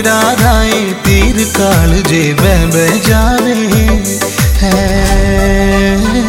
निजरा राए तीर काल जे बह जावे है।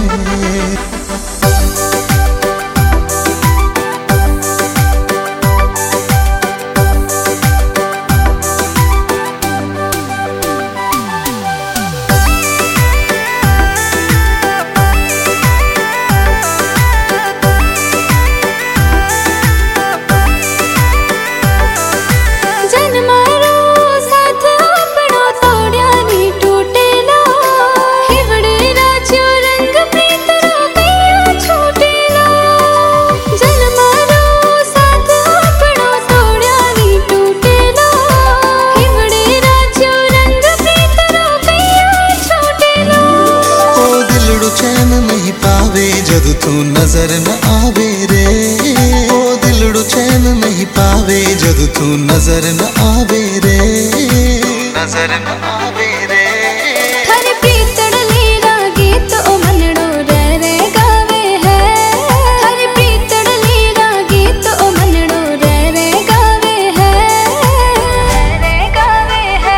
जद तू नजर न आवे रे ओ दिलड़ू चैन नहीं पावे जद तू नजर न आवे रे, नजर न आवे रे। हर प्रीतड़ लीला गीत ओ मनड़ो रे गावे है। हर प्रीतड़ लीला गीत ओ मनड़ो रे गावे है, गावे है।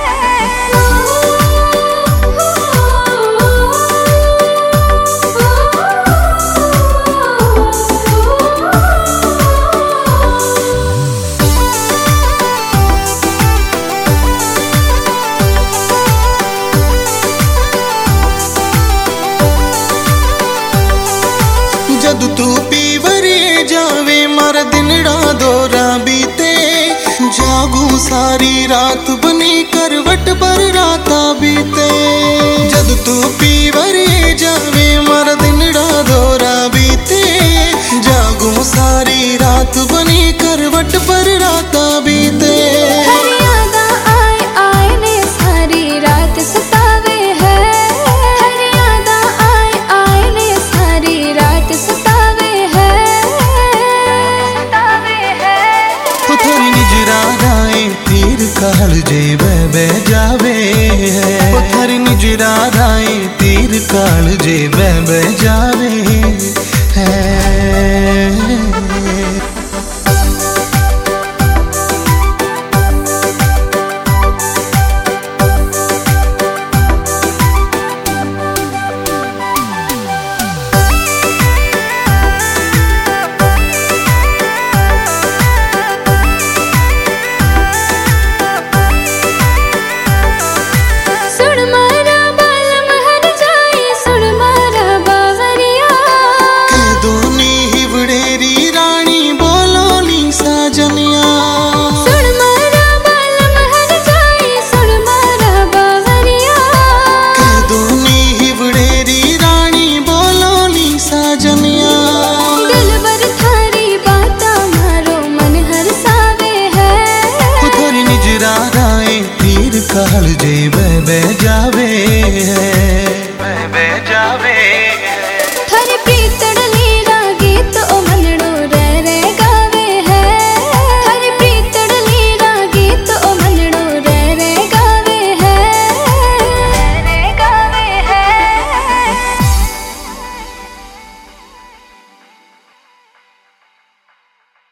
जद तू पीवरे जावे मर दिनड़ा दोरा बीते जागू सारी रात बनी करवट पर राता बीते। जद तू पीवरे जावे मर दिनड़ा दोरा बीते जागू सारी रात बनी करवट पर राता बीते। तीर काल जे बह जावे है पत्थर निजरा राए तीर काल जे बह जावे है। काल जे बह जावे।